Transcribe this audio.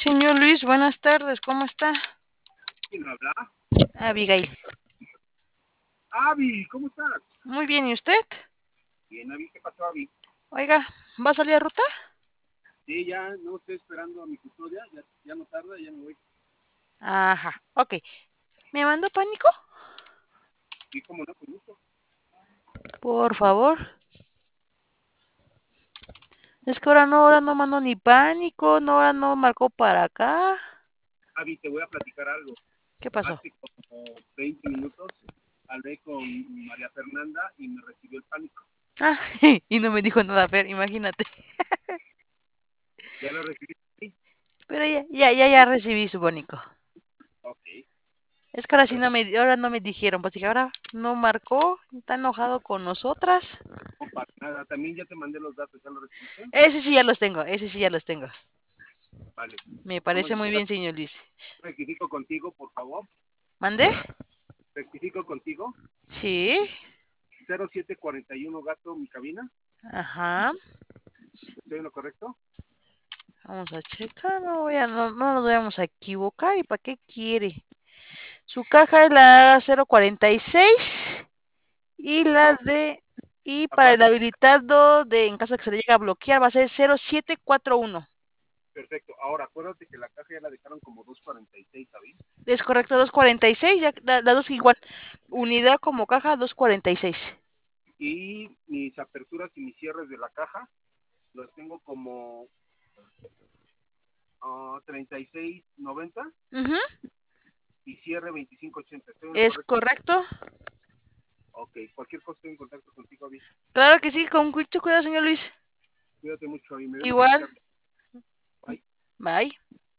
Señor Luis, buenas tardes, ¿cómo está? ¿Quién habla? Abigail. Avi, ¿cómo estás? Muy bien, ¿y usted? Bien, Avi, ¿qué pasó, Avi? Oiga, ¿va a salir a ruta? Sí, ya no estoy esperando a mi custodia, ya no tarda, ya me voy. Ajá, ok. ¿Me mandó pánico? Sí, como no, con gusto. Por favor. Es que ahora no mandó ni pánico, ahora no marcó para acá. Avi, te voy a platicar algo. ¿Qué pasó? Hace como 20 minutos hablé con María Fernanda y me recibió el pánico. Ah, y no me dijo nada, Fer, imagínate. ¿Ya lo recibí? Sí. Pero ya recibí su pánico. Ok, Es que ahora sí perfecto. ahora no me dijeron, pues dije, ahora no marcó, está enojado con nosotras. No pasa nada, también ya te mandé los datos, ¿ya lo recibiste? Ese sí ya los tengo, ese sí ya los tengo. Vale. Me Vamos a parece muy empezar. bien, señor Luis. Rectifico contigo, por favor. ¿Mandé? Rectifico contigo. Sí. 0741 Gato, mi cabina. Ajá. ¿Estoy en lo correcto? Vamos a checar, no nos vamos a equivocar. ¿Y para qué quiere? Su caja es la 046 y la No, de... Y para el aparte. habilitado de en caso de que se le llegue a bloquear va a ser 0741. Perfecto. Ahora, acuérdate que la caja ya la dejaron como 246, ¿sabes? Es correcto, 246, ya la dos igual. Unidad como caja 246. Y mis aperturas y mis cierres de la caja los tengo como 3690 Ujú, y cierre 2580. ¿Estoy en lo es correcto? correcto. Ok, cualquier cosa estoy en contacto contigo, Avi. Claro que sí, con mucho cuidado, señor Luis. Cuídate mucho, Avi. Me dio mucho gusto Igual. escucharte. Bye. Bye.